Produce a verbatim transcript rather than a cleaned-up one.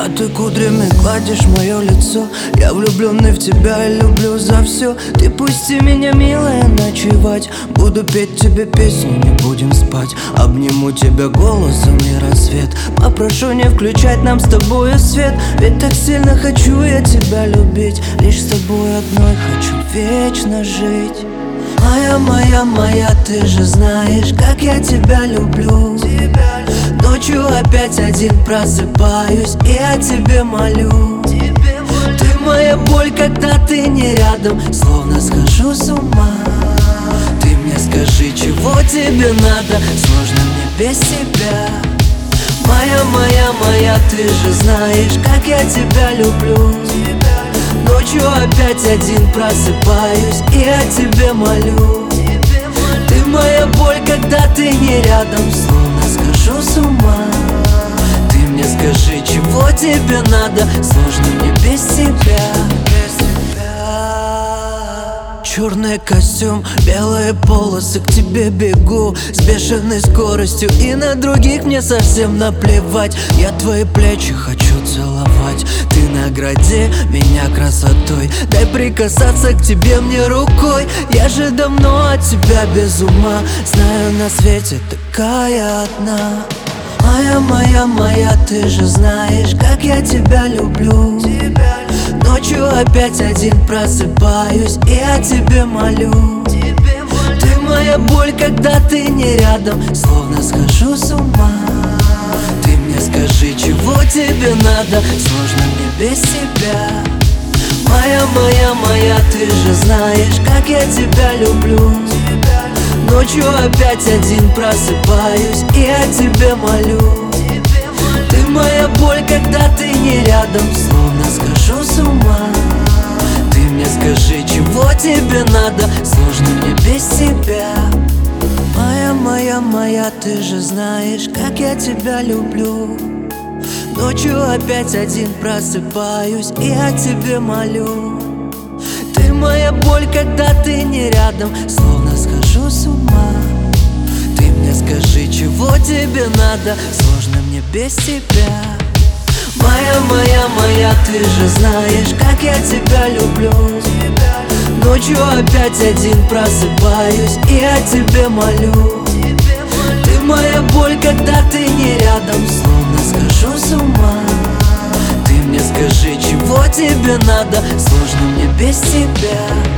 А ты кудрями гладишь мое лицо. Я влюбленный в тебя и люблю за все. Ты пусти меня, милая, ночевать. Буду петь тебе песню, не будем спать. Обниму тебя голосом и рассвет. Попрошу не включать нам с тобой свет. Ведь так сильно хочу я тебя любить. Лишь с тобой одной хочу вечно жить. Моя, моя, моя, ты же знаешь, как я тебя люблю. Ночью опять один просыпаюсь и о тебе молю. Ты моя боль, когда ты не рядом, словно схожу с ума. Ты мне скажи, чего тебе надо, сложно мне без тебя. Моя, моя, моя, ты же знаешь, как я тебя люблю. Ночью опять один просыпаюсь и о тебе молю. Ты моя боль, когда ты не рядом, словно схожу с ума. Ты мне скажи, чего тебе надо, сложно мне без тебя. Черный костюм, белые полосы, к тебе бегу с бешеной скоростью. И на других мне совсем наплевать. Я твои плечи хочу целовать. Ты награди меня красотой. Дай прикасаться к тебе мне рукой. Я же давно от тебя без ума. Знаю, на свете такая одна. Моя, моя, моя, ты же знаешь, как я тебя люблю. Ночью опять один просыпаюсь и о тебе молю. Ты моя боль, когда ты не рядом, словно схожу с ума. Ты мне скажи, чего тебе надо, сложно мне без тебя. Моя, моя, моя, ты же знаешь, как я тебя люблю. Ночью опять один просыпаюсь и о тебе молю. Ты моя боль, когда ты не рядом, словно схожу с ума. Ты мне скажи, чего тебе надо, сложно мне без тебя. Моя, моя, моя, ты же знаешь, как я тебя люблю. Ночью опять один просыпаюсь и о тебе молю. Ты моя боль, когда ты не рядом, словно схожу с ума. Ты мне скажи, чего тебе надо, сложно мне без тебя. Моя, моя, моя, ты же знаешь, как я тебя люблю. Ночью опять один просыпаюсь и о тебе молю. Ты моя боль, когда ты не рядом, словно схожу с ума. Ты мне скажи, чего тебе надо, сложно мне без тебя.